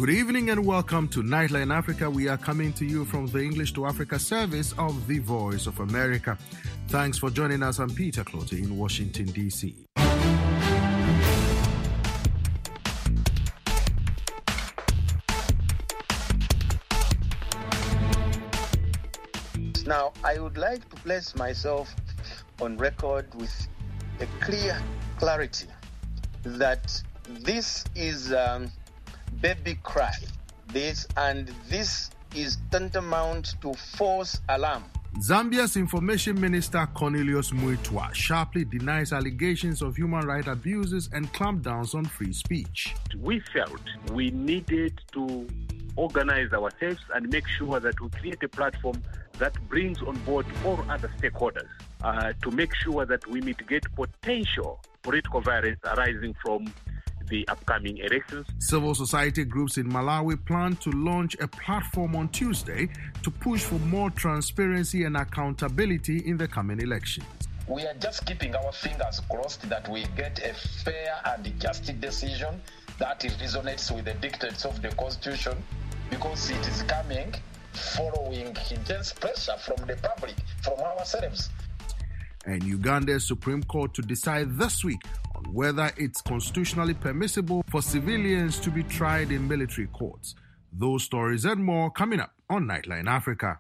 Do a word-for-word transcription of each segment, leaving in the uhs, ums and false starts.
Good evening and welcome to Nightline Africa. We are coming to you from the English to Africa service of the Voice of America. Thanks for joining us. I'm Peter Clote in Washington, D C Now, I would like to place myself on record with a clear clarity that this is um, baby cry. This and this is tantamount to false alarm. Zambia's Information Minister Cornelius Muitwa sharply denies allegations of human rights abuses and clampdowns on free speech. We felt we needed to organize ourselves and make sure that we create a platform that brings on board all other stakeholders uh, to make sure that we mitigate potential political violence arising from the upcoming elections. Civil society groups in Malawi plan to launch a platform on Tuesday to push for more transparency and accountability in the coming elections. We are just keeping our fingers crossed that we get a fair and just decision that resonates with the dictates of the Constitution, because it is coming following intense pressure from the public, from ourselves. And Uganda's Supreme Court to decide this week on whether it's constitutionally permissible for civilians to be tried in military courts. Those stories and more coming up on Nightline Africa.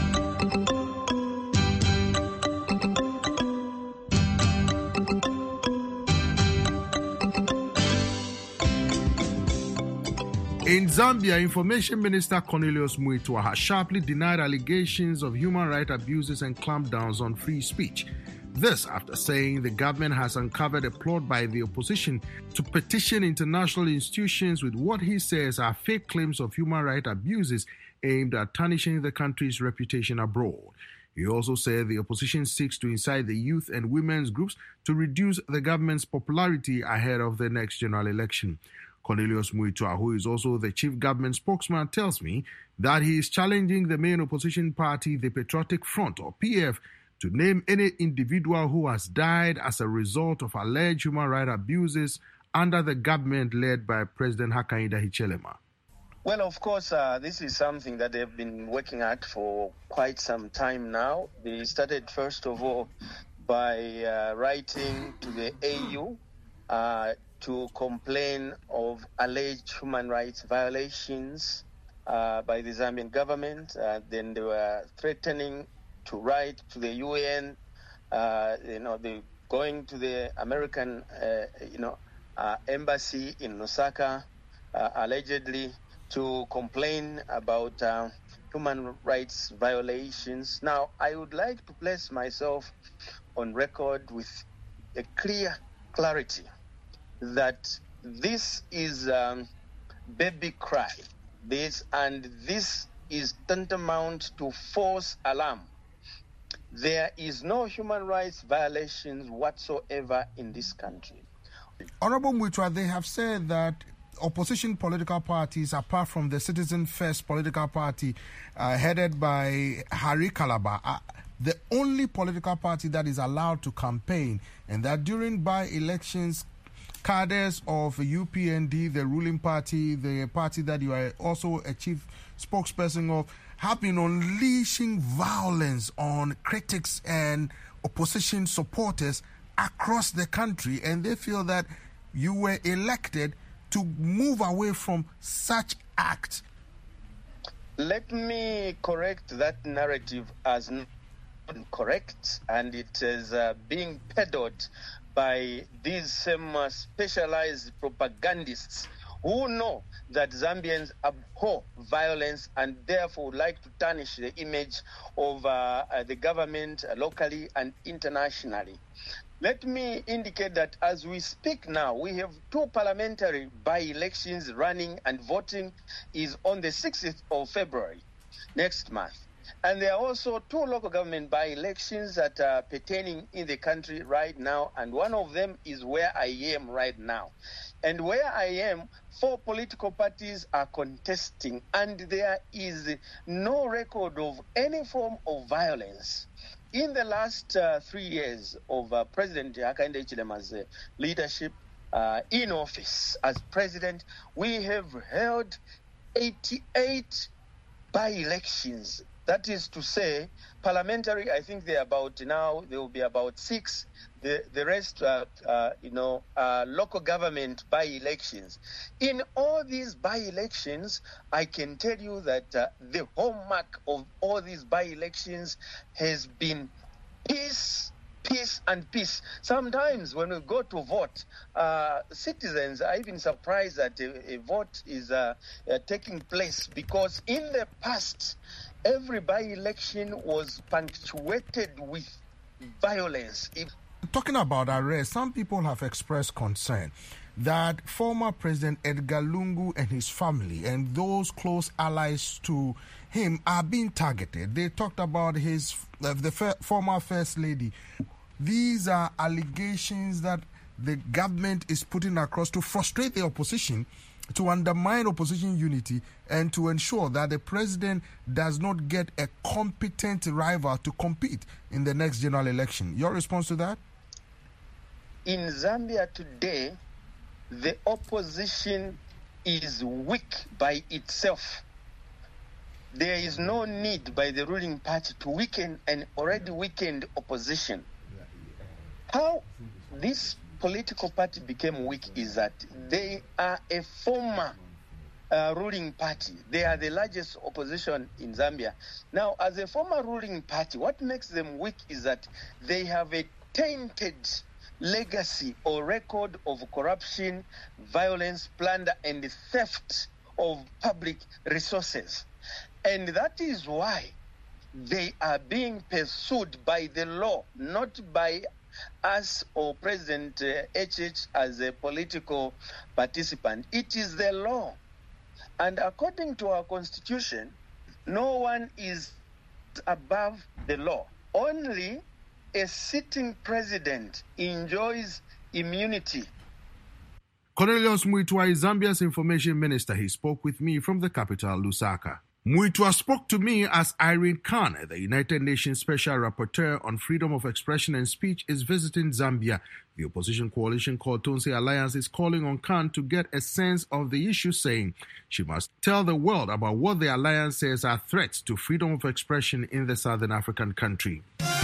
In Zambia, Information Minister Cornelius Muitwa has sharply denied allegations of human rights abuses and clampdowns on free speech. This after saying the government has uncovered a plot by the opposition to petition international institutions with what he says are fake claims of human rights abuses aimed at tarnishing the country's reputation abroad. He also said the opposition seeks to incite the youth and women's groups to reduce the government's popularity ahead of the next general election. Cornelius Muitwa, who is also the chief government spokesman, tells me that he is challenging the main opposition party, the Patriotic Front, or P F, to name any individual who has died as a result of alleged human rights abuses under the government led by President Hakainde Hichilema. Well, of course, uh, this is something that they've been working at for quite some time now. They started, first of all, by uh, writing to the A U uh, to complain of alleged human rights violations uh, by the Zambian government. Uh, then they were threatening to write to the U N, uh, you know, they going to the American, uh, you know, uh, embassy in Lusaka, uh, allegedly to complain about uh, human rights violations. Now, I would like to place myself on record with a clear clarity that this is um, baby cry. This and this is tantamount to false alarm. There is no human rights violations whatsoever in this country. Honorable Muitwa, they have said that opposition political parties, apart from the Citizen First political party uh, headed by Harry Kalaba, are the only political party that is allowed to campaign, and that during by-elections, cadres of U P N D, the ruling party, the party that you are also a chief spokesperson of, have been unleashing violence on critics and opposition supporters across the country, and they feel that you were elected to move away from such acts. Let me correct that narrative as not correct, and it is uh, being peddled by these same uh, specialized propagandists who know that Zambians abhor violence and therefore would like to tarnish the image of uh, uh, the government uh, locally and internationally. Let me indicate that as we speak now, we have two parliamentary by-elections running, and voting is on the sixth of February next month. And there are also two local government by-elections that are pertaining in the country right now, and one of them is where I am right now. And where I am, four political parties are contesting, and there is no record of any form of violence. In the last uh, three years of uh, President Hakainde Hichilema's uh, leadership uh, in office as president, we have held eighty-eight by-elections. That is to say, parliamentary, I think they're about now, there will be about six. The, the rest, uh, uh, you know, uh, local government by-elections. In all these by-elections, I can tell you that uh, the hallmark of all these by-elections has been peace, peace and peace. Sometimes when we go to vote, uh, citizens are even surprised that a, a vote is uh, uh, taking place, because in the past, every by-election was punctuated with violence. If Talking about arrest, some people have expressed concern that former President Edgar Lungu and his family and those close allies to him are being targeted. They talked about his uh, the f- former First Lady. These are allegations that the government is putting across to frustrate the opposition, to undermine opposition unity, and to ensure that the president does not get a competent rival to compete in the next general election. Your response to that? In Zambia today, the opposition is weak by itself. There is no need by the ruling party to weaken an already weakened opposition. How this political party became weak is that they are a former uh, ruling party. They are the largest opposition in Zambia. Now, as a former ruling party, what makes them weak is that they have a tainted legacy or record of corruption, violence, plunder, and theft of public resources. And that is why they are being pursued by the law, not by us or President uh, H H as a political participant. It is the law. And according to our constitution, no one is above the law. Only a sitting president enjoys immunity. Cornelius Muitwa is Zambia's information minister. He spoke with me from the capital, Lusaka. Muitwa spoke to me as Irene Khan, the United Nations Special Rapporteur on Freedom of Expression and Speech, is visiting Zambia. The opposition coalition called Tonse Alliance is calling on Khan to get a sense of the issue, saying she must tell the world about what the alliance says are threats to freedom of expression in the Southern African country.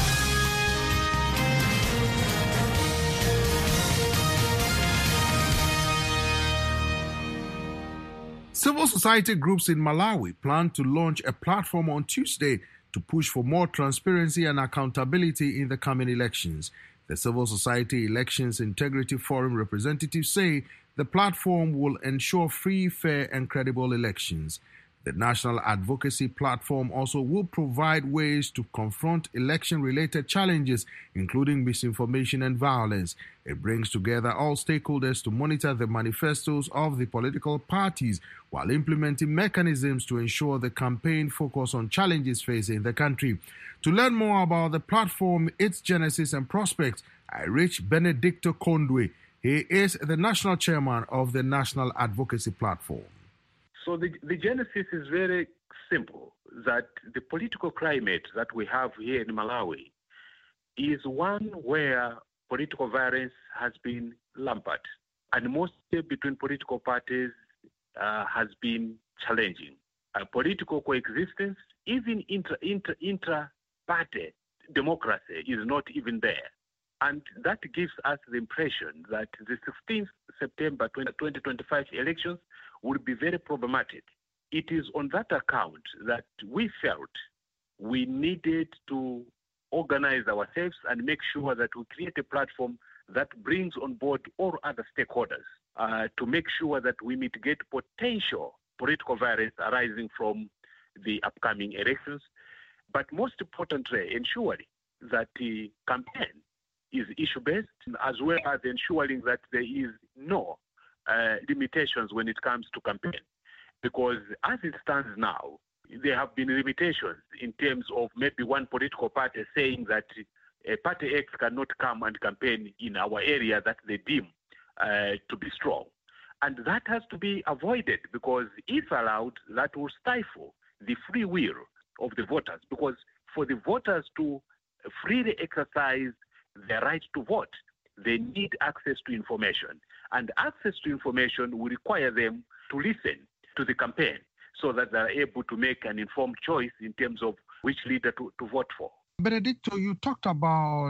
Civil society groups in Malawi plan to launch a platform on Tuesday to push for more transparency and accountability in the coming elections. The Civil Society Elections Integrity Forum representatives say the platform will ensure free, fair, and credible elections. The National Advocacy Platform also will provide ways to confront election-related challenges, including misinformation and violence. It brings together all stakeholders to monitor the manifestos of the political parties while implementing mechanisms to ensure the campaign focus on challenges facing the country. To learn more about the platform, its genesis and prospects, I reached Benedicto Kondwe. He is the national chairman of the National Advocacy Platform. So the, the genesis is very simple, that the political climate that we have here in Malawi is one where political violence has been rampant, and mostly between political parties uh, has been challenging. Uh, political coexistence, even intra, intra, intra-party democracy is not even there. And that gives us the impression that the sixteenth of September twenty twenty-five elections would be very problematic. It is on that account that we felt we needed to organize ourselves and make sure that we create a platform that brings on board all other stakeholders uh, to make sure that we mitigate potential political violence arising from the upcoming elections. But most importantly, ensuring that the campaign is issue-based, as well as ensuring that there is no uh, limitations when it comes to campaign. Because as it stands now, there have been limitations in terms of maybe one political party saying that a party X cannot come and campaign in our area that they deem uh, to be strong. And that has to be avoided, because if allowed, that will stifle the free will of the voters. Because for the voters to freely exercise their right to vote, they need access to information. And access to information will require them to listen to the campaign. so that they're able to make an informed choice in terms of which leader to, to vote for. Benedicto, you talked about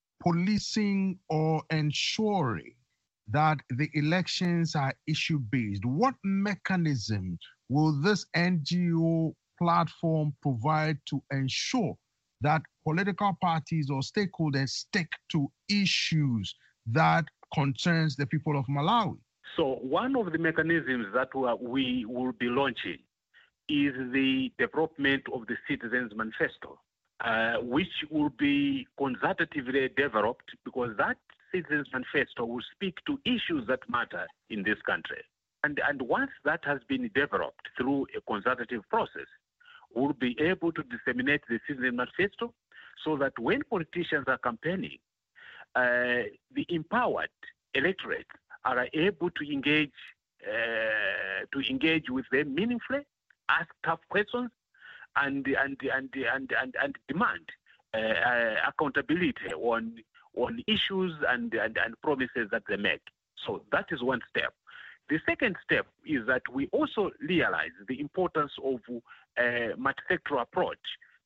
policing or ensuring that the elections are issue-based. What mechanism will this N G O platform provide to ensure that political parties or stakeholders stick to issues that concerns the people of Malawi? So one of the mechanisms that we will be launching is the development of the Citizens Manifesto, uh, which will be consultatively developed, because that Citizens Manifesto will speak to issues that matter in this country. And, and once that has been developed through a consultative process, we'll be able to disseminate the Citizens Manifesto so that when politicians are campaigning, uh, the empowered electorate are able to engage uh, to engage with them meaningfully, ask tough questions, and and and and and, and demand uh, uh, accountability on on issues and, and and promises that they make. So that is one step. The second step is that we also realize the importance of a multi-sectoral approach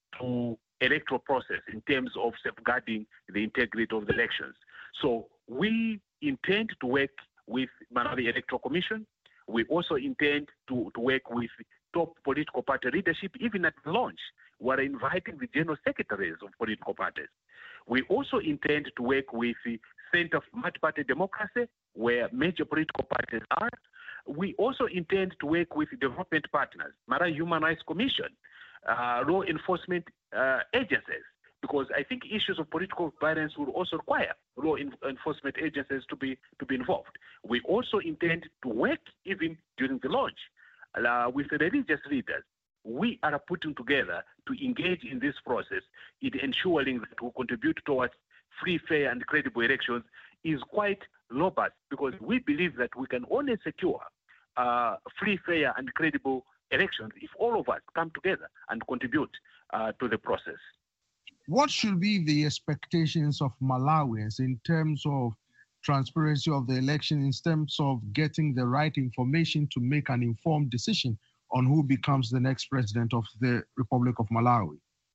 to electoral process in terms of safeguarding the integrity of the elections. So we intend to work with Malawi Electoral Commission. We also intend to, to work with top political party leadership. Even at launch, we're inviting the general secretaries of political parties. We also intend to work with the Center for Multi-Party Democracy, where major political parties are. We also intend to work with development partners, Malawi Human Rights Commission, uh, law enforcement uh, agencies, because I think issues of political violence will also require law in- enforcement agencies to be to be involved. We also intend to work even during the launch uh, with the religious leaders. We are putting together to engage in this process in ensuring that we contribute towards free, fair, and credible elections is quite robust, because we believe that we can only secure uh, free, fair, and credible elections if all of us come together and contribute uh, to the process. What should be the expectations of Malawians in terms of transparency of the election, in terms of getting the right information to make an informed decision on who becomes the next president of the Republic of Malawi?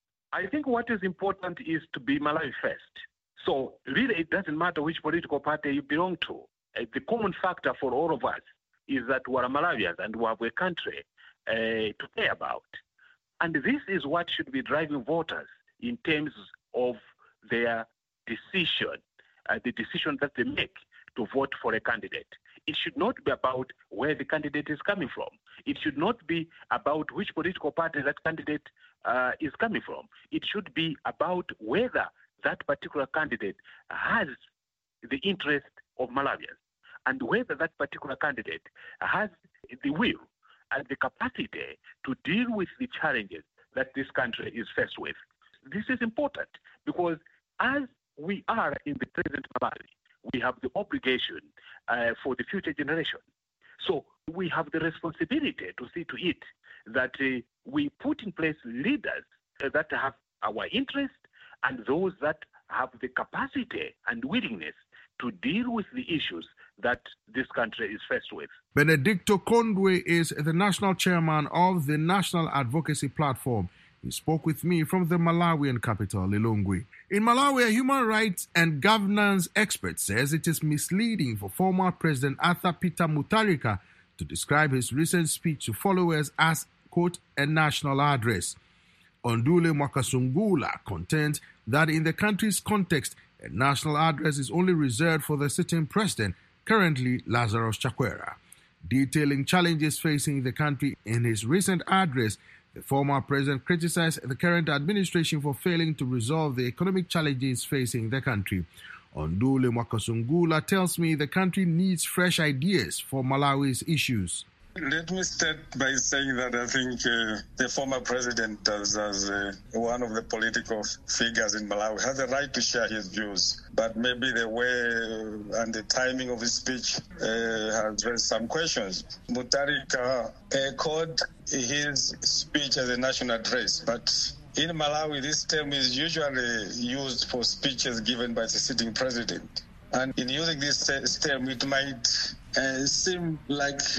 I think what is important is to be Malawi first. So really, it doesn't matter which political party you belong to. Uh, the common factor for all of us is that we are Malawians and we have a country uh, to care about. And this is what should be driving voters in terms of their decision, uh, the decision that they make to vote for a candidate. It should not be about where the candidate is coming from. It should not be about which political party that candidate uh, is coming from. It should be about whether that particular candidate has the interest of Malawians, and whether that particular candidate has the will and the capacity to deal with the challenges that this country is faced with. This is important because as we are in the present Malawi, we have the obligation uh, for the future generation. So we have the responsibility to see to it that uh, we put in place leaders uh, that have our interest and those that have the capacity and willingness to deal with the issues that this country is faced with. Benedicto Kondwe is the national chairman of the National Advocacy Platform. He spoke with me from the Malawian capital, Lilongwe. In Malawi, a human rights and governance expert says it is misleading for former President Arthur Peter Mutharika to describe his recent speech to followers as, quote, a national address. Ondule Mwakasungula contends that in the country's context, a national address is only reserved for the sitting president, currently Lazarus Chakwera. Detailing challenges facing the country in his recent address, the former president criticized the current administration for failing to resolve the economic challenges facing the country. Ondule Mwakasungula tells me the country needs fresh ideas for Malawi's issues. Let me start by saying that I think uh, the former president, as, as uh, one of the political figures in Malawi, has the right to share his views. But maybe the way and the timing of his speech uh, has raised some questions. Mutharika uh, called his speech as a national address, but in Malawi, this term is usually used for speeches given by the sitting president. And in using this term, it might uh, seem like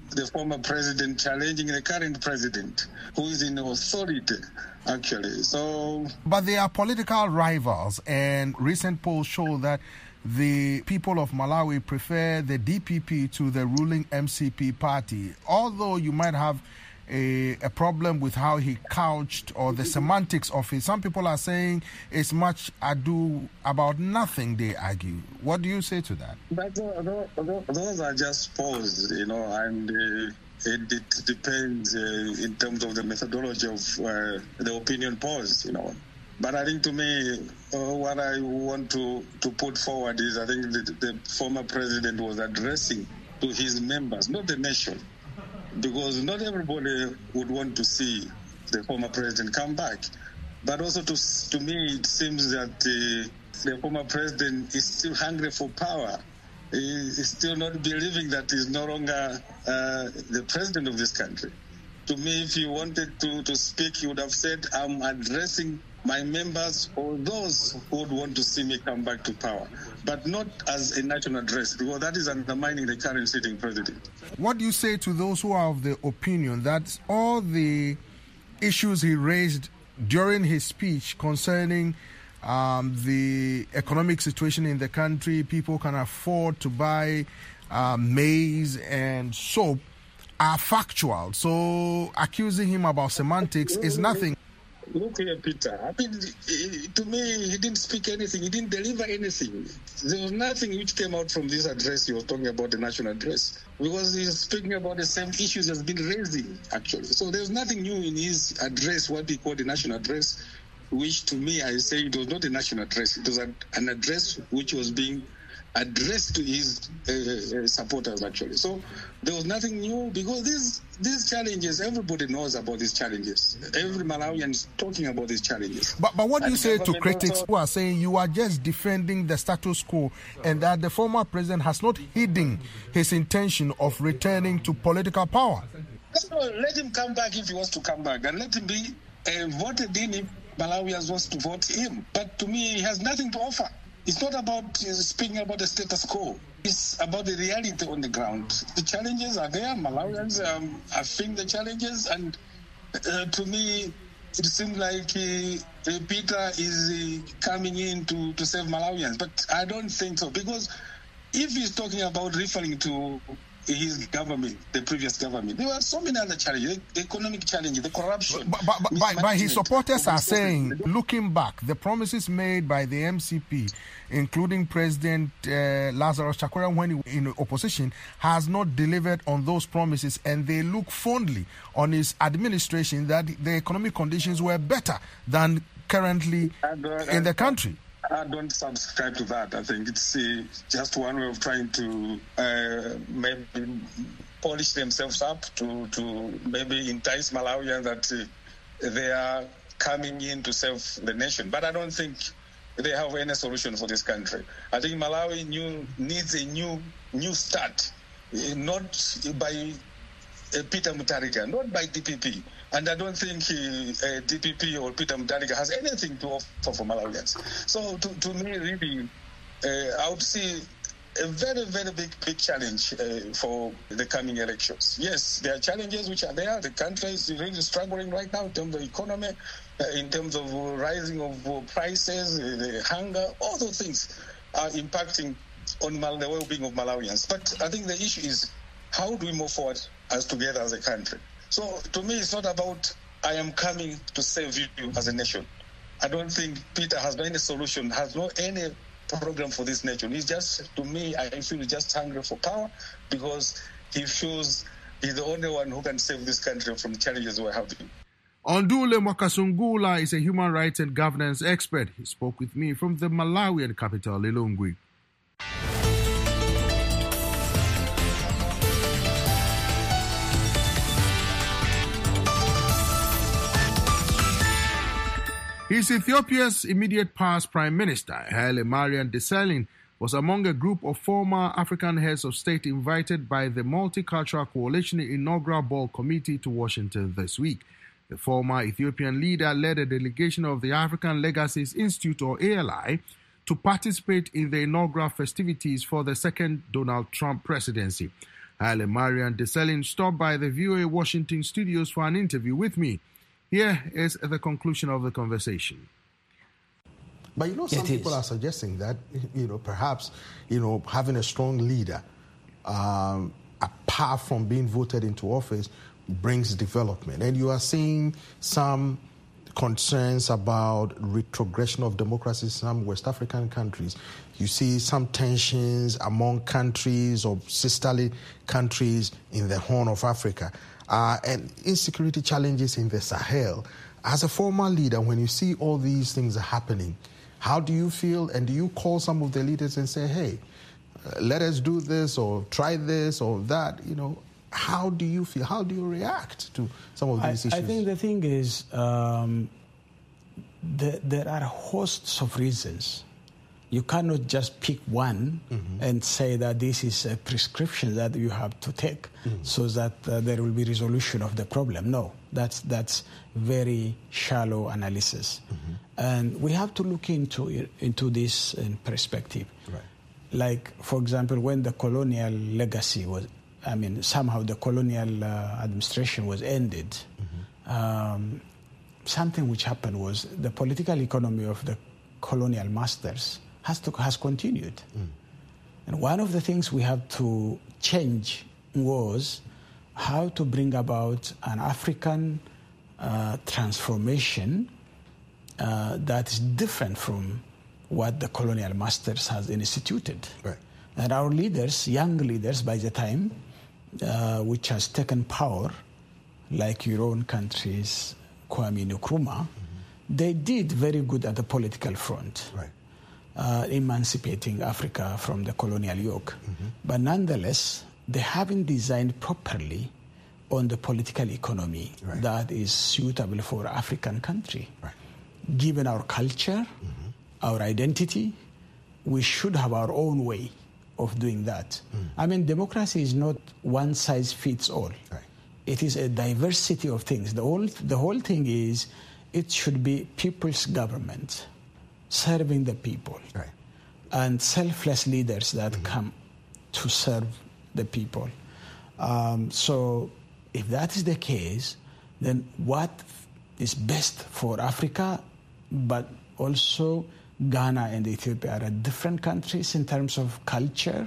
the former president challenging the current president, who is in authority, actually. So, but they are political rivals, and recent polls show that the people of Malawi prefer the D P P to the ruling M C P party. Although you might have a, a problem with how he couched or the semantics of it, some people are saying it's much ado about nothing, they argue. What do you say to that? But uh, those are just polls, you know, and uh, it, it depends uh, in terms of the methodology of uh, the opinion polls, you know. But I think to me, uh, what I want to, to put forward is I think the, the former president was addressing to his members, not the nation, because not everybody would want to see the former president come back. But also to, to me, it seems that uh, the former president is still hungry for power. He is still not believing that he's no longer uh, the president of this country. To me, if he wanted to, to speak, he would have said, I'm addressing my members or those who would want to see me come back to power, but not as a national address, because that is undermining the current sitting president. What do you say to those who are of the opinion that all the issues he raised during his speech concerning um, the economic situation in the country, people can afford to buy uh, maize and soap, are factual? So accusing him about semantics is nothing. Look here, Peter. I mean, to me, he didn't speak anything. He didn't deliver anything. There was nothing which came out from this address he was talking about, the national address, because he's speaking about the same issues has been raising, actually. So there's nothing new in his address, what we call the national address, which to me, I say it was not a national address. It was an address which was being addressed to his uh, uh, supporters, actually. So there was nothing new, because these these challenges, everybody knows about these challenges. Every Malawian is talking about these challenges. But but what do you and say to critics also, who are saying you are just defending the status quo and that the former president has not hidden his intention of returning to political power? So let him come back if he wants to come back, and let him be uh, voted in if Malawians wants to vote him. But to me, he has nothing to offer. It's not about uh, speaking about the status quo. It's about the reality on the ground. The challenges are there. Malawians um, are feeling the challenges. And uh, to me, it seems like uh, uh, Peter is uh, coming in to, to save Malawians. But I don't think so. Because if he's talking about referring to his government, the previous government, there were so many other challenges, the economic challenges, the corruption. But, but, but, but, but his supporters are saying, looking back, the promises made by the M C P, including President uh, Lazarus Chakwera when he was in opposition, has not delivered on those promises, and they look fondly on his administration that the economic conditions were better than currently and, uh, in the country. I don't subscribe to that. I think it's uh, just one way of trying to uh, maybe polish themselves up to, to maybe entice Malawians that uh, they are coming in to save the nation. But I don't think they have any solution for this country. I think Malawi new, needs a new new start, uh, not by uh, Peter Mutharika, not by D P P. And I don't think he, uh, D P P or Peter Mutharika has anything to offer for Malawians. So to, to me, really, uh, I would see a very, very big, big challenge uh, for the coming elections. Yes, there are challenges which are there. The country is really struggling right now in terms of economy, uh, in terms of uh, rising of uh, prices, uh, the hunger, all those things are impacting on Mal- the well-being of Malawians. But I think the issue is how do we move forward as together as a country? So to me, it's not about I am coming to save you as a nation. I don't think Peter has no any solution, has no any program for this nation. He's just, to me, I feel he's just hungry for power because he feels he's the only one who can save this country from the challenges we're having. Ondule Mwakasungula is a human rights and governance expert. He spoke with me from the Malawian capital, Lilongwe. His Ethiopia's immediate past Prime Minister, Haile Mariam Desalegn, was among a group of former African heads of state invited by the Multicultural Coalition Inaugural Ball Committee to Washington this week. The former Ethiopian leader led a delegation of the African Legacies Institute, or A L I, to participate in the inaugural festivities for the second Donald Trump presidency. Haile Mariam Desalegn stopped by the V O A Washington studios for an interview with me. Here is the conclusion of the conversation. But you know, some people are suggesting that, you know, perhaps, you know, having a strong leader, um, apart from being voted into office, brings development. And you are seeing some concerns about retrogression of democracy in some West African countries. You see some tensions among countries or sisterly countries in the Horn of Africa, uh, and insecurity challenges in the Sahel. As a former leader, when you see all these things happening, how do you feel? And do you call some of the leaders and say, hey, uh, let us do this or try this or that? You know, how do you feel? How do you react to some of these I, issues? I think the thing is, um, the, there are hosts of reasons. You cannot just pick one mm-hmm. and say that this is a prescription that you have to take mm-hmm. so that uh, there will be resolution of the problem. No, that's that's very shallow analysis. Mm-hmm. And we have to look into into this in perspective. Right. Like, for example, when the colonial legacy was, I mean, somehow the colonial uh, administration was ended, mm-hmm. um, something which happened was the political economy of the colonial masters has to has continued. Mm. And one of the things we have to change was how to bring about an African uh, transformation uh, that is different from what the colonial masters has instituted. Right. And our leaders, young leaders by the time, uh, which has taken power, like your own country's Kwame Nkrumah, mm-hmm. they did very good at the political front. Right. Uh, emancipating Africa from the colonial yoke. Mm-hmm. But nonetheless, they haven't designed properly on the political economy right. that is suitable for African country. Right. Given our culture, mm-hmm. our identity, we should have our own way of doing that. Mm. I mean, democracy is not one size fits all. Right. It is a diversity of things. The whole, the whole thing is it should be people's government, serving the people, right. and selfless leaders that mm-hmm. come to serve the people. Um, so if that is the case, then what is best for Africa, but also Ghana and Ethiopia are different countries in terms of culture,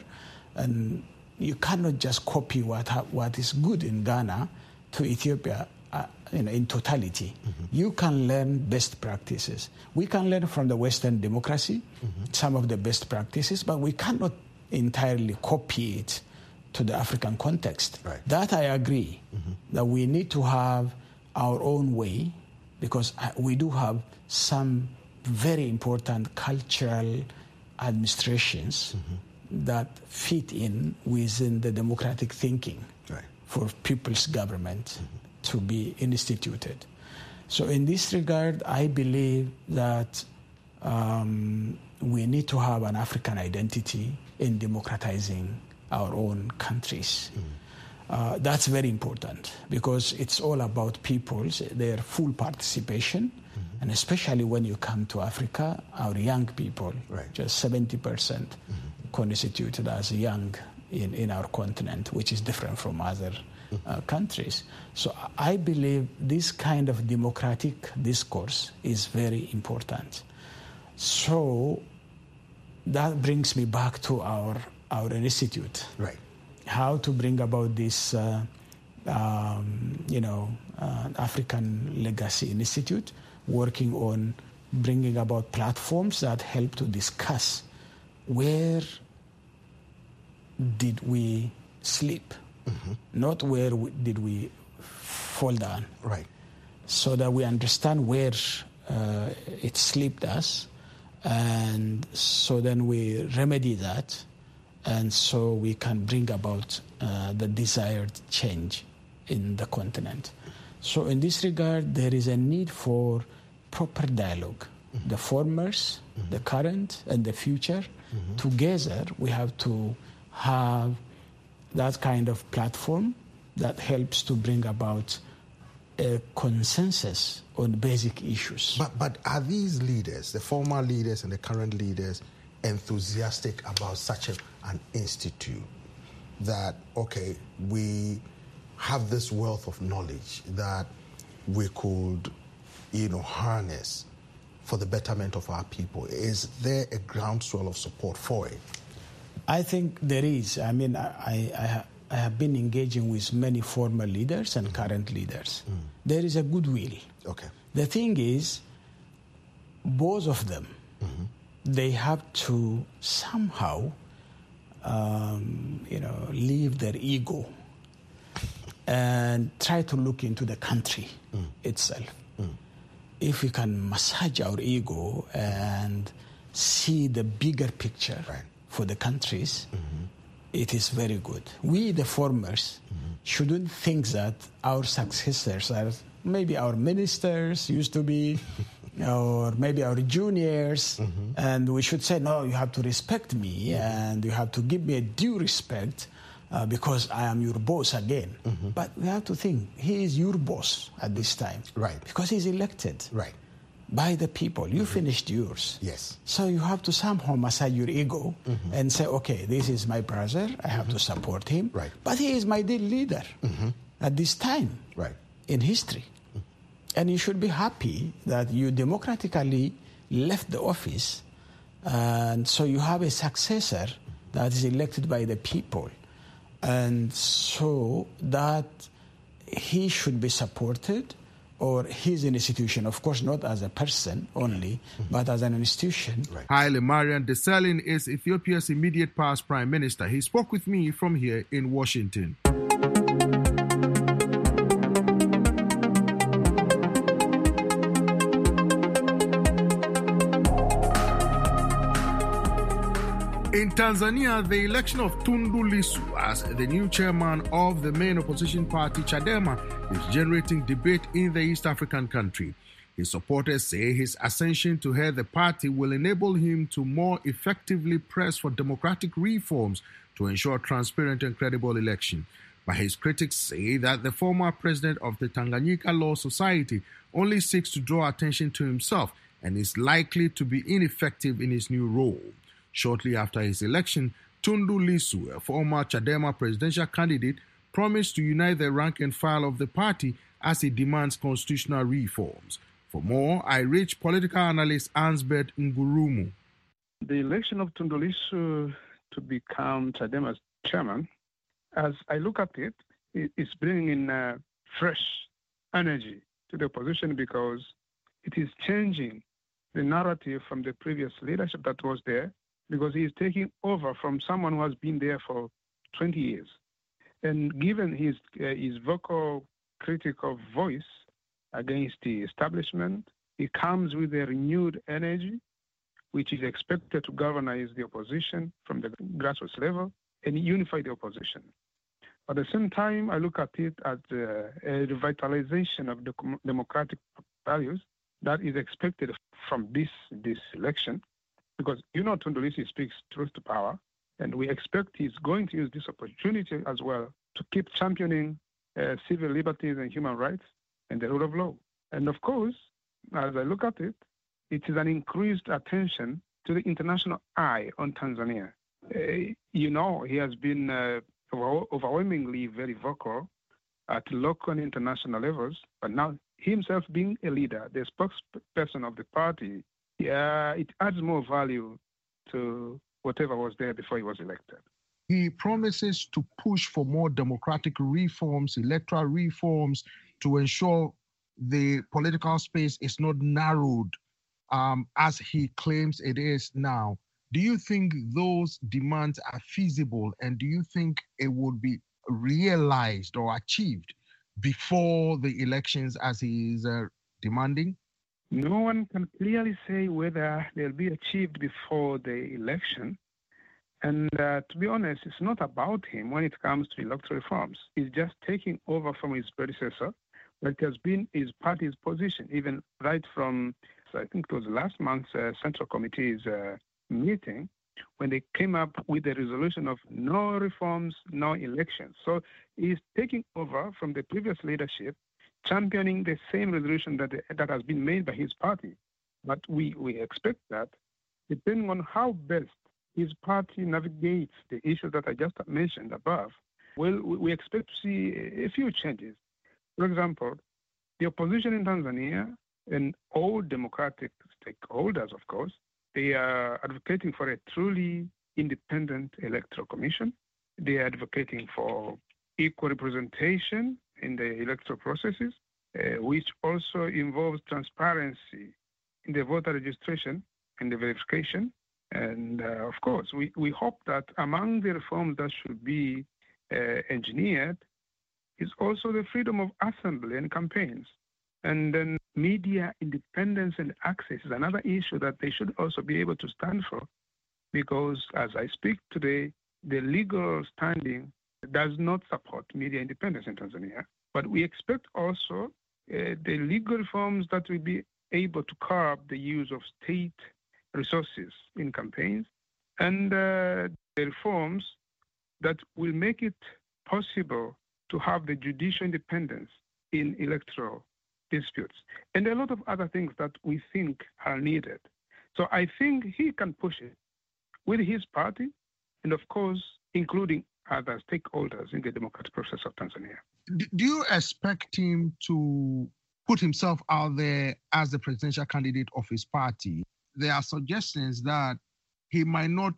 and you cannot just copy what what is good in Ghana to Ethiopia. Uh, in, in totality, mm-hmm. you can learn best practices. We can learn from the Western democracy, mm-hmm. some of the best practices, but we cannot entirely copy it to the African context. Right. That I agree, mm-hmm. that we need to have our own way, because we do have some very important cultural administrations mm-hmm. that fit in within the democratic thinking right. for people's government. Mm-hmm. to be instituted. So in this regard, I believe that um, we need to have an African identity in democratizing our own countries. Mm. Uh, that's very important because it's all about people's, their full participation, mm-hmm. and especially when you come to Africa, our young people, right. just seventy percent mm-hmm. constituted as young in, in our continent, which is different from other Uh, countries. So I believe this kind of democratic discourse is very important. So that brings me back to our our institute. Right. How to bring about this, uh, um, you know, uh, African Legacy Institute, working on bringing about platforms that help to discuss where did we sleep. Mm-hmm. Not where we, did we fall down. Right. So that we understand where uh, it slipped us, and so then we remedy that, and so we can bring about uh, the desired change in the continent. So in this regard, there is a need for proper dialogue. Mm-hmm. The formers, mm-hmm. the current, and the future. Mm-hmm. Together, we have to have that kind of platform that helps to bring about a consensus on basic issues. But but are these leaders, the former leaders and the current leaders, enthusiastic about such a, an institute? that, okay, we have this wealth of knowledge that we could, you know, harness for the betterment of our people? Is there a groundswell of support for it? I think there is. I mean, I, I, I have been engaging with many former leaders and mm-hmm. current leaders. Mm. There is a goodwill. Okay. The thing is, both of them, mm-hmm. they have to somehow, um, you know, leave their ego and try to look into the country mm. itself. Mm. If we can massage our ego and see the bigger picture right. for the countries, mm-hmm. it is very good. We, the formers, mm-hmm. shouldn't think that our successors are maybe our ministers used to be, or maybe our juniors, mm-hmm. and we should say, no, you have to respect me, mm-hmm. and you have to give me a due respect uh, because I am your boss again. Mm-hmm. But we have to think, he is your boss at this time. Right. Because he's elected. Right. By the people. You mm-hmm. finished yours. Yes. So you have to somehow massage your ego mm-hmm. and say, okay, this is my brother, I have mm-hmm. to support him. Right. But he is my dear leader mm-hmm. at this time right. in history. Mm-hmm. And you should be happy that you democratically left the office, and so you have a successor that is elected by the people. And so that he should be supported, or his institution, of course, not as a person only, mm-hmm. but as an institution. Right. Haile Mariam Desalegn is Ethiopia's immediate past prime minister. He spoke with me from here in Washington. In Tanzania, the election of Tundu Lissu as the new chairman of the main opposition party, Chadema, is generating debate in the East African country. His supporters say his ascension to head the party will enable him to more effectively press for democratic reforms to ensure transparent and credible election. But his critics say that the former president of the Tanganyika Law Society only seeks to draw attention to himself and is likely to be ineffective in his new role. Shortly after his election, Tundu Lissu, a former Chadema presidential candidate, promised to unite the rank and file of the party as he demands constitutional reforms. For more, I reached political analyst Ansbert Ngurumu. The election of Tundu Lissu to become Chadema's chairman, as I look at it, it's bringing in uh, fresh energy to the opposition because it is changing the narrative from the previous leadership that was there, because he is taking over from someone who has been there for twenty years. And given his, uh, his vocal critical voice against the establishment, he comes with a renewed energy, which is expected to galvanize the opposition from the grassroots level and unify the opposition. At the same time, I look at it as uh, a revitalization of the democratic values that is expected from this, this election. Because, you know, Tundu Lissu speaks truth to power, and we expect he's going to use this opportunity as well to keep championing uh, civil liberties and human rights and the rule of law. And of course, as I look at it, it is an increased attention to the international eye on Tanzania. Uh, you know, he has been uh, overwhelmingly very vocal at local and international levels, but now himself being a leader, the spokesperson of the party, yeah, it adds more value to whatever was there before he was elected. He promises to push for more democratic reforms, electoral reforms, to ensure the political space is not narrowed um, as he claims it is now. Do you think those demands are feasible, and do you think it would be realized or achieved before the elections as he is uh, demanding? No one can clearly say whether they'll be achieved before the election. And uh, to be honest, it's not about him when it comes to electoral reforms. He's just taking over from his predecessor, but it has been his party's position, even right from, so I think it was last month's uh, Central Committee's uh, meeting, when they came up with the resolution of no reforms, no elections. So he's taking over from the previous leadership, championing the same resolution that that has been made by his party. But we, we expect that, depending on how best his party navigates the issues that I just mentioned above, well, we expect to see a few changes. For example, the opposition in Tanzania and all democratic stakeholders, of course, they are advocating for a truly independent electoral commission. They are advocating for equal representation in the electoral processes, uh, which also involves transparency in the voter registration and the verification. And uh, of course, we, we hope that among the reforms that should be uh, engineered is also the freedom of assembly and campaigns. And then media independence and access is another issue that they should also be able to stand for, because as I speak today, the legal standing does not support media independence in Tanzania. But we expect also uh, the legal reforms that will be able to curb the use of state resources in campaigns, and uh, the reforms that will make it possible to have the judicial independence in electoral disputes, and a lot of other things that we think are needed. So I think he can push it with his party, and of course, including other stakeholders in the democratic process of Tanzania. Do you expect him to put himself out there as the presidential candidate of his party? There are suggestions that he might not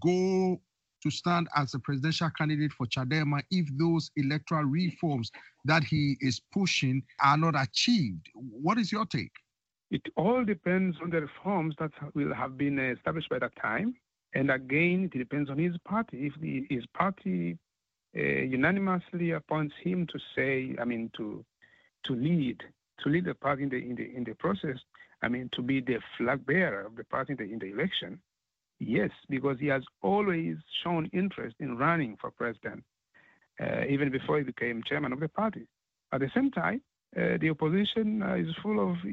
go to stand as a presidential candidate for Chadema if those electoral reforms that he is pushing are not achieved. What is your take? It all depends on the reforms that will have been established by that time. And again, it depends on his party. If the, his party uh, unanimously appoints him to say, I mean, to to lead, to lead the party in the in the in the process, I mean, to be the flag bearer of the party in the, in the election, yes, because he has always shown interest in running for president, uh, even before he became chairman of the party. At the same time, uh, the opposition uh, is full of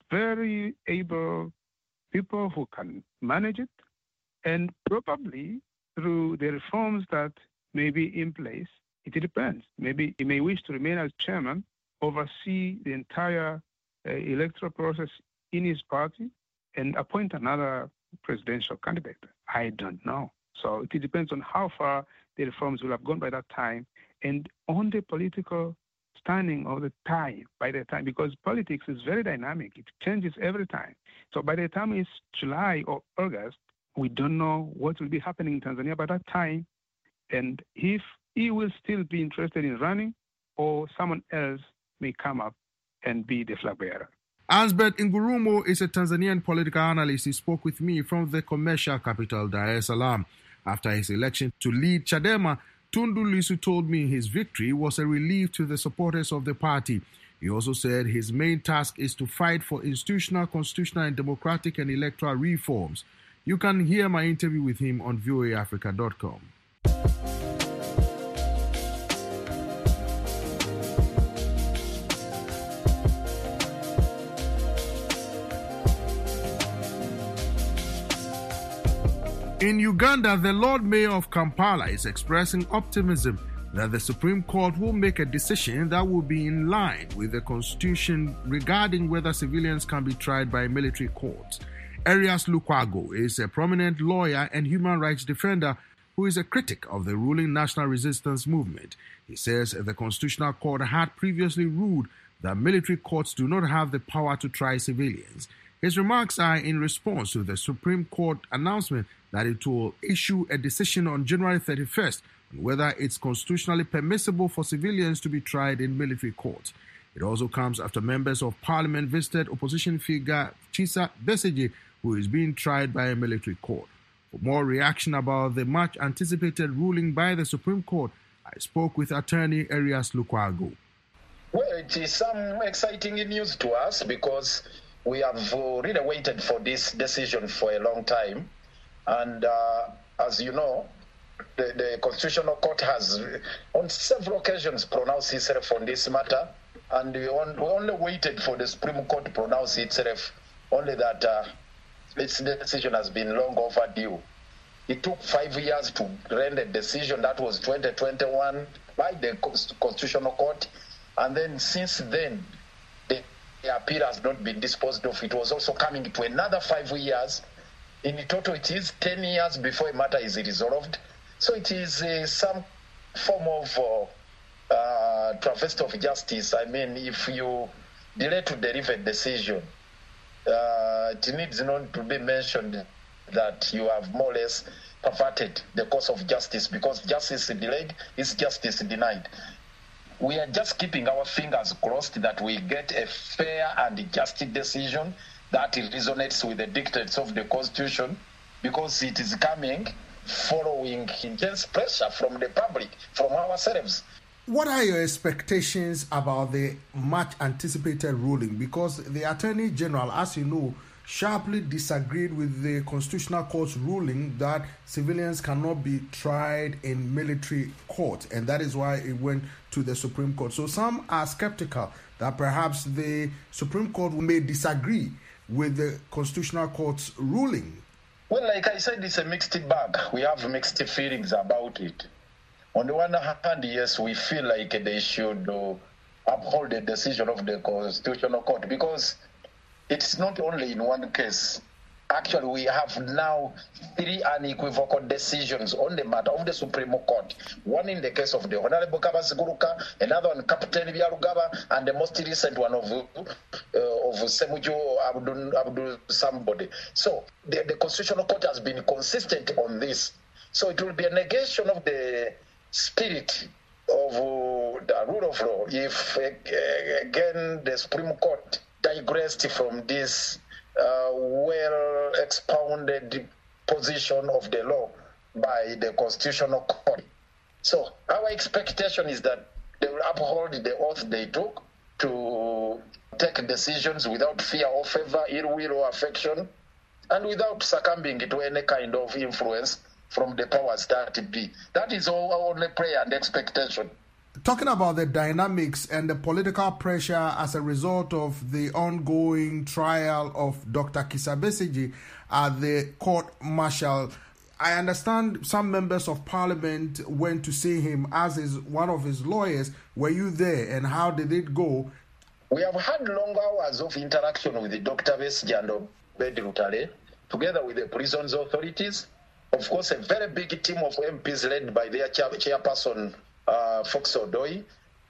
very able people who can manage it. And probably through the reforms that may be in place, it depends. Maybe he may wish to remain as chairman, oversee the entire uh, electoral process in his party, and appoint another presidential candidate. I don't know. So it depends on how far the reforms will have gone by that time, and on the political standing of the time, by the time, because politics is very dynamic. It changes every time. So by the time it's July or August, we don't know what will be happening in Tanzania by that time, and if he will still be interested in running, or someone else may come up and be the flag bearer. Ansbert Ngurumo is a Tanzanian political analyst. He spoke with me from the commercial capital, Dar es Salaam. After his election to lead Chadema, Tundu Lissu told me his victory was a relief to the supporters of the party. He also said his main task is to fight for institutional, constitutional, and democratic and electoral reforms. You can hear my interview with him on V O A Africa dot com. In Uganda, the Lord Mayor of Kampala is expressing optimism that the Supreme Court will make a decision that will be in line with the Constitution regarding whether civilians can be tried by military courts. Erias Lukwago is a prominent lawyer and human rights defender who is a critic of the ruling National Resistance Movement. He says the Constitutional Court had previously ruled that military courts do not have the power to try civilians. His remarks are in response to the Supreme Court announcement that it will issue a decision on January thirty-first on whether it's constitutionally permissible for civilians to be tried in military courts. It also comes after members of parliament visited opposition figure Chisa Besigye, who is being tried by a military court. For more reaction about the much-anticipated ruling by the Supreme Court, I spoke with attorney Erias Lukwago. Well, it is some exciting news to us because we have really waited for this decision for a long time. And uh, as you know, the, the Constitutional Court has on several occasions pronounced itself on this matter. And we, on, we only waited for the Supreme Court to pronounce itself, only that uh, its decision has been long overdue. It took five years to render a decision. That was twenty twenty-one by the Constitutional Court. And then since then, the, the appeal has not been disposed of. It was also coming to another five years In total, it is ten years before a matter is resolved. So it is uh, some form of uh, uh, travesty of justice. I mean, if you delay to deliver a decision, uh, it needs not to be mentioned that you have more or less perverted the course of justice, because justice delayed is justice denied. We are just keeping our fingers crossed that we get a fair and just decision that resonates with the dictates of the Constitution, because it is coming following intense pressure from the public, from ourselves. What are your expectations about the much anticipated ruling? Because the Attorney General, as you know, sharply disagreed with the Constitutional Court's ruling that civilians cannot be tried in military court, and that is why it went to the Supreme Court. So some are skeptical that perhaps the Supreme Court may disagree with the Constitutional Court's ruling. Well, like I said, it's a mixed bag. We have mixed feelings about it. On the one hand, yes, we feel like they should uh, uphold the decision of the Constitutional Court, because it's not only in one case. Actually, we have now three unequivocal decisions on the matter of the Supreme Court. One in the case of the Honorable Kabasi Guruka, another one Captain Byalugaba, and the most recent one of uh, of Semujo Abdul, Abdul somebody. So the, the Constitutional Court has been consistent on this. So it will be a negation of the spirit of uh, the rule of law if, uh, again, the Supreme Court digressed from this uh, well-expounded position of the law by the Constitutional Court. So our expectation is that they will uphold the oath they took to take decisions without fear or favor, ill will or affection, and without succumbing to any kind of influence from the powers that be. That is all our only prayer and expectation. Talking about the dynamics and the political pressure as a result of the ongoing trial of Doctor Kizza Besigye at the court-martial, I understand some members of parliament went to see him as his, one of his lawyers. Were you there, and how did it go? We have had long hours of interaction with Doctor Besigye and Obed Lutale, together with the prisons authorities. Of course, a very big team of M Ps led by their chair- chairperson, uh, Fox Odoi.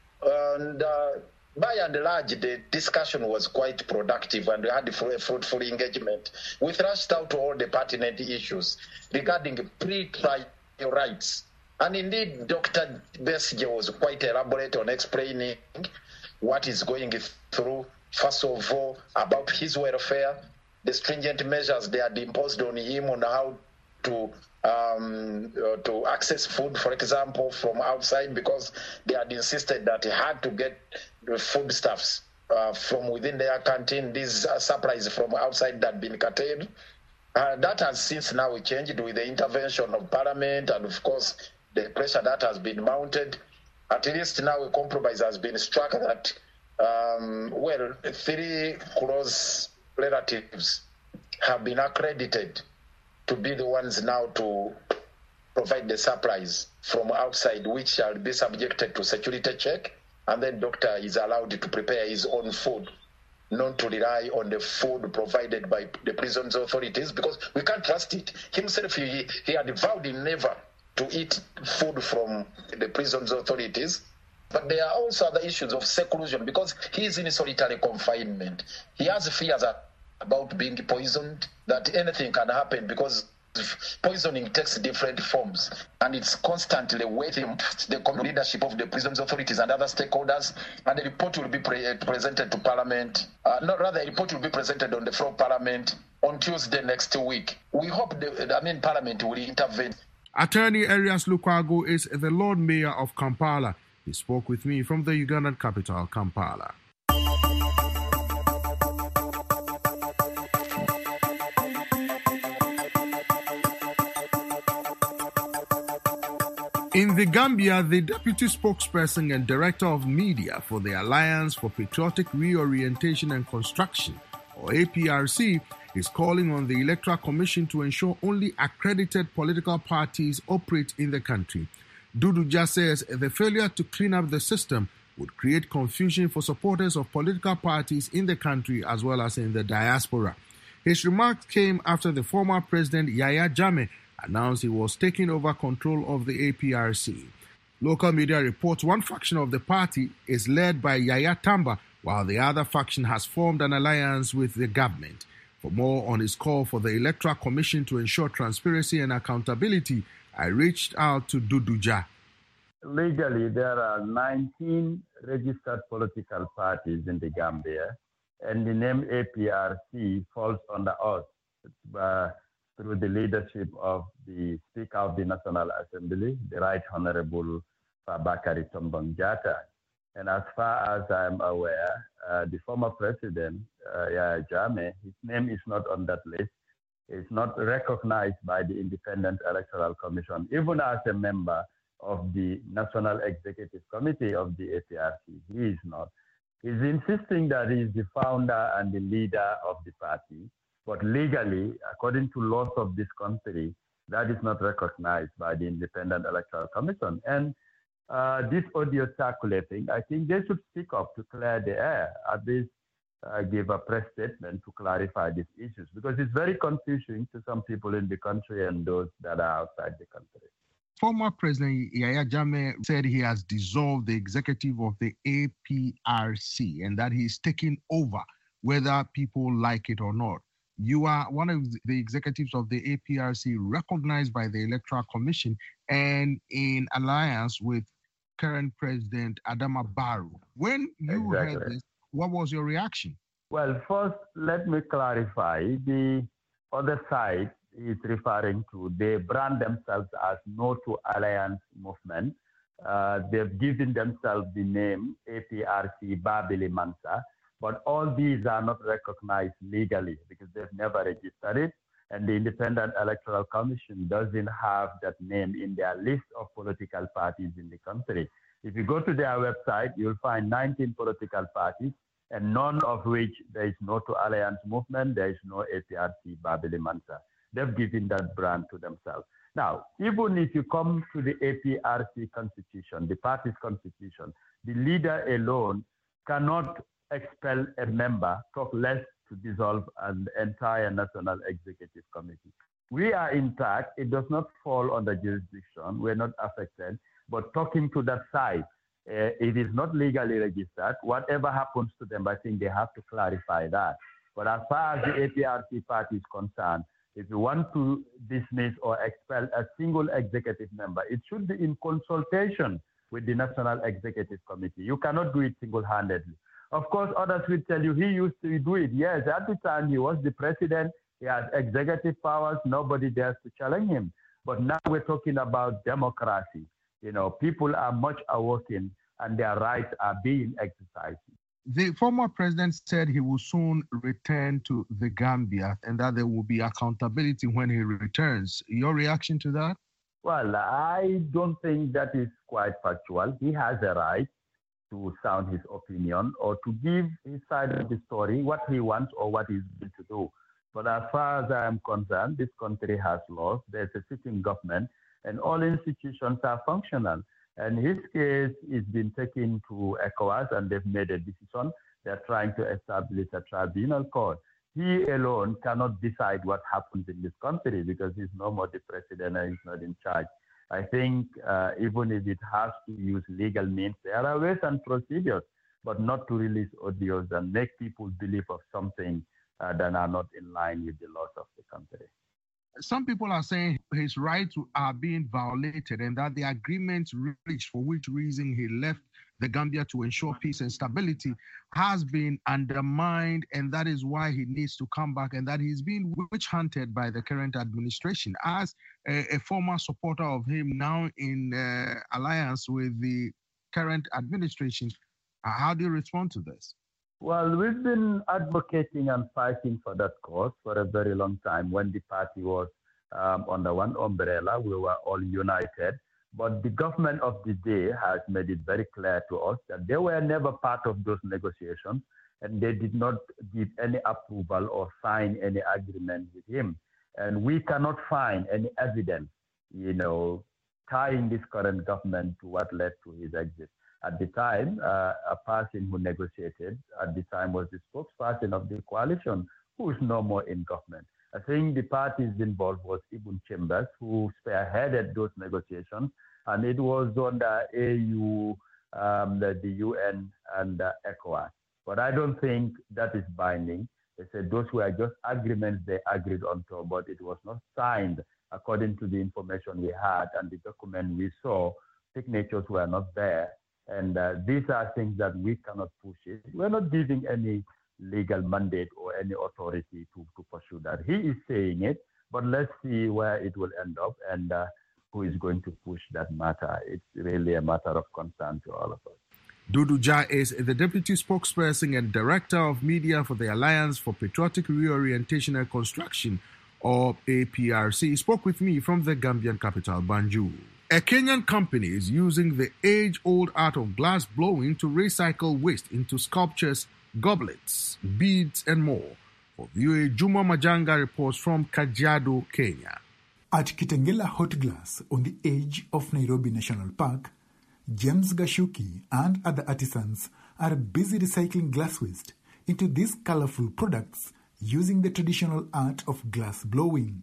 And uh, by and large, the discussion was quite productive, and we had a fruitful engagement. We thrashed out all the pertinent issues regarding pre-trial rights. And indeed, Doctor Besigye was quite elaborate on explaining what is going through, first of all, about his welfare, the stringent measures they had imposed on him on how to um, uh, to access food, for example, from outside, because they had insisted that he had to get the foodstuffs uh, from within their canteen. These uh, supplies from outside that had been curtailed. Uh, that has since now changed with the intervention of Parliament and, of course, the pressure that has been mounted. At least now a compromise has been struck that, um, well, three close relatives have been accredited to be the ones now to provide the supplies from outside, which shall be subjected to security check, and then doctor is allowed to prepare his own food, not to rely on the food provided by the prisons authorities, because we can't trust it. Himself, he, he had vowed never to eat food from the prisons authorities. But there are also other issues of seclusion, because he is in solitary confinement. He has fears about being poisoned, that anything can happen, because poisoning takes different forms, and it's constantly waiting the leadership of the prisons authorities and other stakeholders, and the report will be pre- presented to Parliament. Uh, no, rather, a report will be presented on the floor of Parliament on Tuesday next week. We hope, the, I mean, Parliament will intervene. Attorney Erias Lukwago is the Lord Mayor of Kampala. He spoke with me from the Ugandan capital, Kampala. In the Gambia, the deputy spokesperson and director of media for the Alliance for Patriotic Reorientation and Construction, or A P R C, is calling on the Electoral Commission to ensure only accredited political parties operate in the country. Dudu just says the failure to clean up the system would create confusion for supporters of political parties in the country as well as in the diaspora. His remarks came after the former president Yahya Jammeh announced he was taking over control of the A P R C. Local media reports one faction of the party is led by Yahya Tamba, while the other faction has formed an alliance with the government. For more on his call for the Electoral Commission to ensure transparency and accountability, I reached out to Duduja. Legally, there are nineteen registered political parties in the Gambia, and the name A P R C falls under us uh, through the leadership of the Speaker of the National Assembly, the Right Honorable Fabakary Tombong Jatta. And as far as I'm aware, uh, the former president, uh, Yahya Jammeh, his name is not on that list. It's not recognized by the Independent Electoral Commission, even as a member of the National Executive Committee of the A P R C. He is not. He's insisting that he's the founder and the leader of the party, but legally, according to laws of this country, that is not recognized by the Independent Electoral Commission. And Uh, this audio circulating, I think they should speak up to clear the air, at least uh, give a press statement to clarify these issues, because it's very confusing to some people in the country and those that are outside the country. Former President Yahya Jammeh said he has dissolved the executive of the A P R C and that he's taking over, whether people like it or not. You are one of the executives of the A P R C recognized by the Electoral Commission and in alliance with current President Adama Barrow. When you Exactly. heard this, what was your reaction? Well, first, let me clarify. The other side is referring to, they brand themselves as No to Alliance Movement. Uh, they've given themselves the name A P R C Babili Mansa, but all these are not recognized legally because they've never registered it. And the Independent Electoral Commission doesn't have that name in their list of political parties in the country. If you go to their website, you'll find nineteen political parties, and none of which there is No to Alliance Movement, there is no A P R C Babili Mansa. They've given that brand to themselves. Now, even if you come to the A P R C constitution, the party's constitution, the leader alone cannot expel a member, talk less to dissolve an entire National Executive Committee. We are intact. It does not fall under jurisdiction. We're not affected. But talking to that side, uh, it is not legally registered. Whatever happens to them, I think they have to clarify that. But as far as the A P R C party is concerned, if you want to dismiss or expel a single executive member, it should be in consultation with the National Executive Committee. You cannot do it single-handedly. Of course, others will tell you he used to do it. Yes, at the time he was the president, he had executive powers, nobody dares to challenge him. But now we're talking about democracy. You know, people are much awakened and their rights are being exercised. The former president said he will soon return to the Gambia and that there will be accountability when he returns. Your reaction to that? Well, I don't think that is quite factual. He has a right to sound his opinion or to give his side of the story, what he wants or what he's going to do. But as far as I am concerned, this country has laws. There's a sitting government and all institutions are functional. And his case is been taken to ECOWAS and they've made a decision. They're trying to establish a tribunal court. He alone cannot decide what happens in this country because he's no more the president and he's not in charge. I think uh, even if it has to use legal means, there are ways and procedures, but not to release audios and make people believe of something uh, that are not in line with the laws of the country. Some people are saying his rights are being violated and that the agreements reached, for which reason he left the Gambia to ensure peace and stability, has been undermined, and that is why he needs to come back, and that he's being witch-hunted by the current administration. As a, a former supporter of him, now in uh, alliance with the current administration, uh, how do you respond to this? Well, we've been advocating and fighting for that cause for a very long time. When the party was um, under one umbrella, we were all united. But the government of the day has made it very clear to us that they were never part of those negotiations and they did not give any approval or sign any agreement with him. And we cannot find any evidence, you know, tying this current government to what led to his exit. At the time, uh, a person who negotiated at the time was the spokesperson of the coalition, who is no more in government. I think the parties involved was Ibn Chambers, who spearheaded those negotiations, and it was on the A U, um, the, the U N, and uh, ECOWAS. But I don't think that is binding. They said those were just agreements they agreed on to, but it was not signed according to the information we had and the document we saw. Signatures were not there. And uh, these are things that we cannot push it. We're not giving any legal mandate or any authority to, to pursue that. He is saying it, but let's see where it will end up and uh, who is going to push that matter. It's really a matter of concern to all of us. Dudu Jah is the deputy spokesperson and director of media for the Alliance for Patriotic Reorientation and Construction, or A P R C. He spoke with me from the Gambian capital, Banjul. A Kenyan company is using the age-old art of glass blowing to recycle waste into sculptures, goblets, beads, and more. For V O A, Juma Majanga reports from Kajiado, Kenya. At Kitengela Hot Glass on the edge of Nairobi National Park, James Gashuki and other artisans are busy recycling glass waste into these colorful products using the traditional art of glass blowing.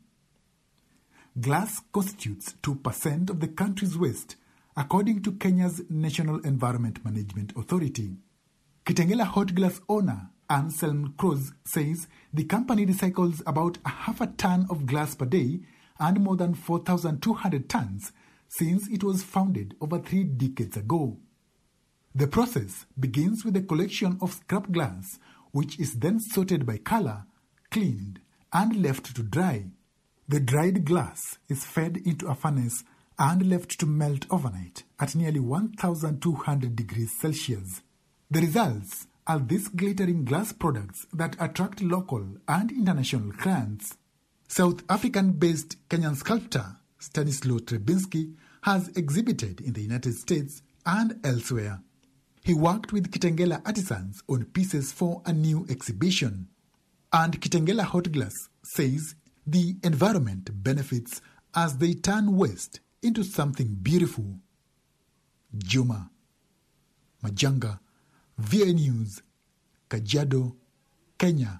Glass constitutes two percent of the country's waste, according to Kenya's National Environment Management Authority. Kitengela Hot Glass owner Anselm Cruz says the company recycles about a half a ton of glass per day and more than four thousand two hundred tons since it was founded over three decades ago. The process begins with the collection of scrap glass, which is then sorted by color, cleaned, and left to dry. The dried glass is fed into a furnace and left to melt overnight at nearly one thousand two hundred degrees Celsius. The results are these glittering glass products that attract local and international clients. South African-based Kenyan sculptor Stanislaw Trebinski has exhibited in the United States and elsewhere. He worked with Kitengela artisans on pieces for a new exhibition. And Kitengela Hot Glass says the environment benefits as they turn waste into something beautiful. Juma Majanga, V O A News, Kajiado, Kenya.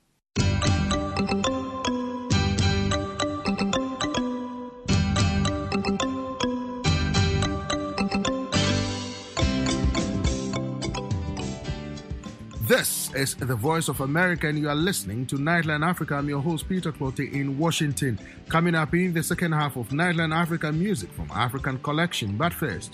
This is the Voice of America, and you are listening to Nightline Africa. I'm your host, Peter Clote, in Washington. Coming up in the second half of Nightline Africa, music from African Collection. But first,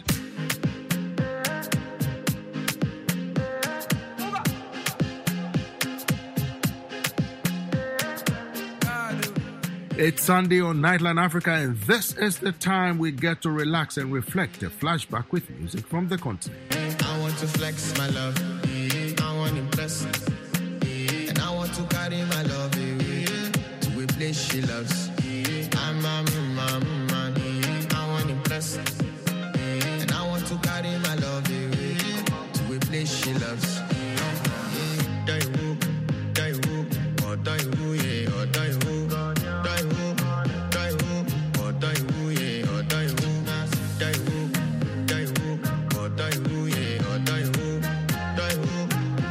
it's Sunday on Nightline Africa, and this is the time we get to relax and reflect. A flashback with music from the continent. I want to flex my love. Impress, and I want to carry my love away to a place she loves. I'm a man, man, I want to impress, and I want to carry my love away to a place she loves. Die who, die who, or die who, yeah, or die who, die who, die who, or die who, yeah, or die who, die who, die who, or die who, yeah, or die who, die who.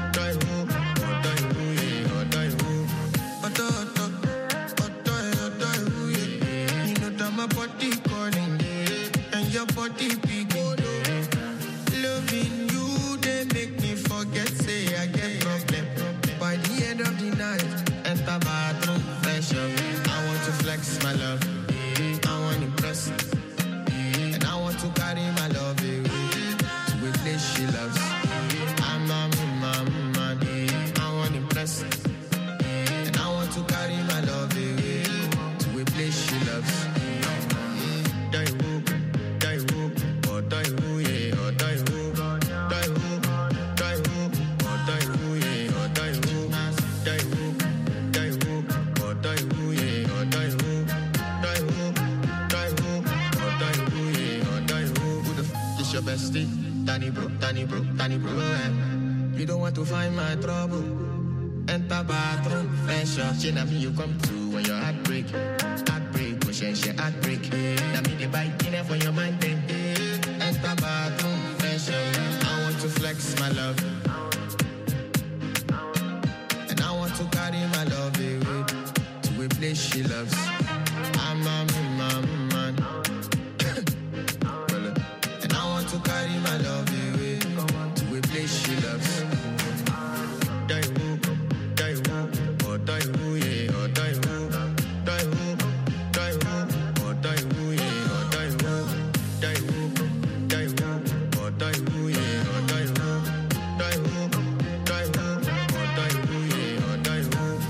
Loving you, they make me forget, say I get problem. By the end of the night, enter bathroom, fresh up. I want to flex my love, I want to impress, and I want to carry my love away to a place she loves. I'm a man, man, I want to impress, and I want to carry my love away to a place she loves. Die who, die who, or die who, yeah, or die who, die who, die who, or die who, yeah, or die who, die who, die who, or die who, yeah, or die who, die who, die who, or die who, yeah, or die who. Who the f is your bestie? Danny bro, Danny bro, Danny bro. Eh? You don't want to find my trouble. Enter bathroom, fresh up. She never you come to when your heart break. Heartbreak, push and she heartbreak. Now me the bite dinner for your mind then. Enter bathroom, fresh up. I want to flex my love, and I want to carry my love. place she loves. I'm a man, man. And I want to carry my love away to a place she loves. Die who, die who, or die who, yeah, or die who, die who, die who, or die who, yeah, or die who, die who, die who, or die who, yeah, or die who, die who, die who, or die who, yeah, or die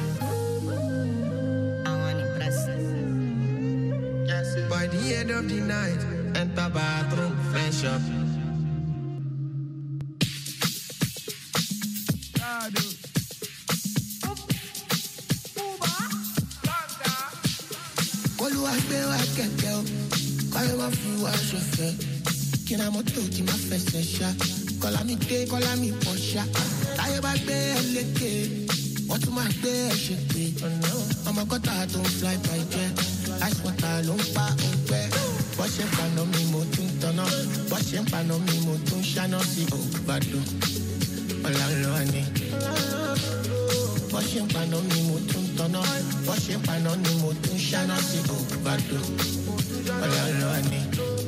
who. I want to impress. Yes, by the end of the night, enter bathroom, fresh up. Kina moto ki ma fẹsẹ̀ ṣá, kọ́lá mi dé, kọ́lá mi pọ̀ ṣá. Táyé bá gbé ẹ lékè, wọ́n tún máa gbé ẹ ṣe pé. Ọmọ kọ́tà tó ń fly by jet, ice water ló ń pa òǹgbẹ́. Bọ́ ṣe ń paná mi mo tún tanná, bọ́ ṣe ń paná mi mo tún ṣáná sí ògbàdo. Ọ̀la lọ́wọ́ ni. Bọ́ ṣe ń paná mi mo tún tanná, bọ́ ṣe ń paná ni mo tún ṣáná sí ògbàdo. Ọ̀la lọ́wọ́ ni.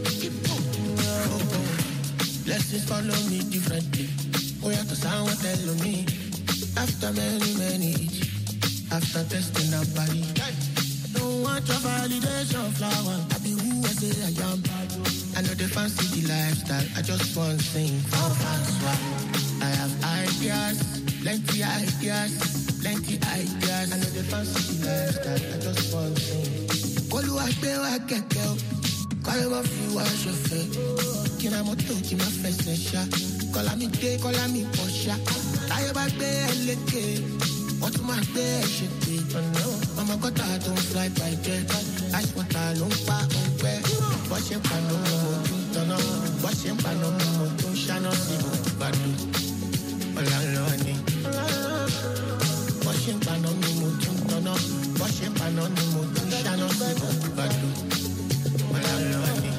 Blessings follow me differently. Oh, yeah, cause I want to tell me. After many, many each. After testing our body. Don't want your validation flower. I be who I say I am. I know they fancy the lifestyle. I just want to sing for fans. I have ideas. Plenty ideas. Plenty ideas. I know they fancy the lifestyle. I just want to sing. All you I pay, I get girl. Call you off you, I should feel. Kina moto ki ma fẹsẹ̀ ṣá, kọ́lá mi dé, kọ́lá mi pọ̀ ṣá. Táyé bá gbé ẹ lékè, wọ́n tún máa gbé ẹ ṣe pé. Ọmọ kọ́tà tó ń fly by jet, ice water ló ń pa òǹgbẹ́. Bọ́ ṣe ń paná mi mo tún tanná, bọ́ ṣe ń paná mi mo tún ṣáná sí ògbàdo. Ọ̀la lọ́wọ́ ni. Bọ́ ṣe ń paná mi mo tún tanná, bọ́ ṣe ń paná ni mo tún ṣáná sí ògbàdo. Ọ̀la lọ́wọ́ ni.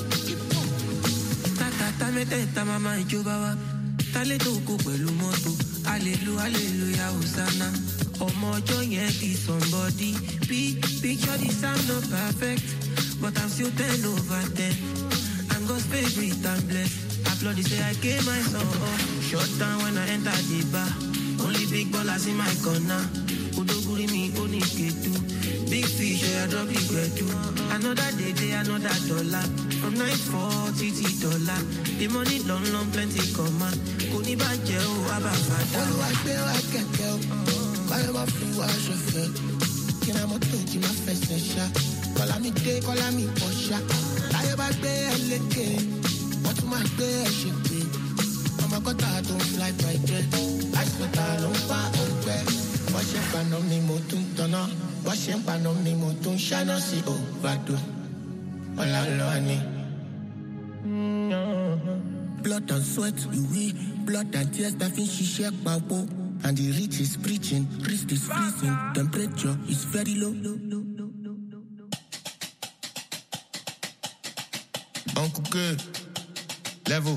Tata mama ijobawa tale to ko pẹ̀lú mọ́tò hallelujah hallelujah hosanna ọmọ ọjọ́ yẹn be somebody big picture the sound not perfect but I'm still ten over ten I'm God's favorite and blessed applaud say I gave my son up shut down when I enter the bar only big ballers in my corner odoguri mi oni ketu big fish I drop the gbedu another day day another dollar from nine forty to dollar the money long long plenty come on kò ní bàjẹ́ o aba fada olúwa gbé wa kẹ̀kẹ́ o kọ́lé wá fi wá ṣọ̀fẹ́ kí ni mọ́tò kí má fẹsẹ̀ ṣá kọ́lá mi dé kọ́lá mi pọ̀ ṣá láyé bá gbé ẹ lékè wọ́n tún máa gbé ẹ ṣe pé ọmọ kọ́tà tó ń fly by jet ice water ló ń pa òǹgbẹ́ wọ́n ṣe ń paná mi mo tún tanná wọ́n ṣe ń paná mi mo tún ṣáná sí ògbàdo ọ̀la lọ́wọ́ ni. Blood and sweat, we blood and tears that fin ṣiṣẹ́ papọ̀. And the rich is preaching, wrist is freezing, temperature is very low. Uncle K, level.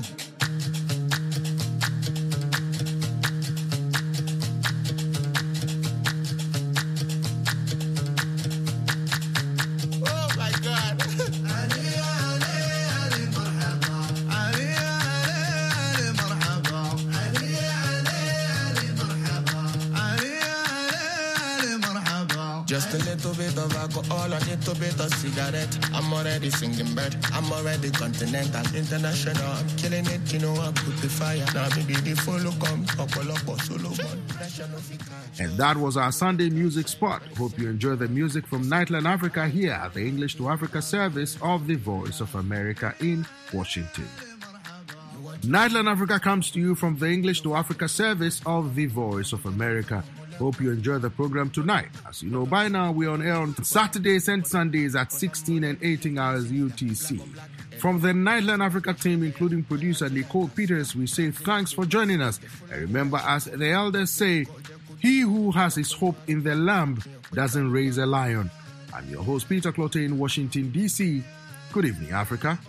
Just a little bit of alcohol, a little bit of cigarette. I'm already singing bird. I'm already continental, international. I'm killing it, you know I put the fire. Now maybe the follow come, up solo one. And that was our Sunday music spot. Hope you enjoy the music from Nightline Africa here at the English to Africa service of the Voice of America in Washington. Nightline Africa comes to you from the English to Africa service of the Voice of America. Hope you enjoy the program tonight. As you know by now, we're on air on Saturdays and Sundays at sixteen and eighteen hours U T C. From the Nightline Africa team, including producer Nicole Peters, we say thanks for joining us. And remember, as the elders say, he who has his hope in the lamb doesn't raise a lion. I'm your host, Peter Clote in Washington, D C. Good evening, Africa.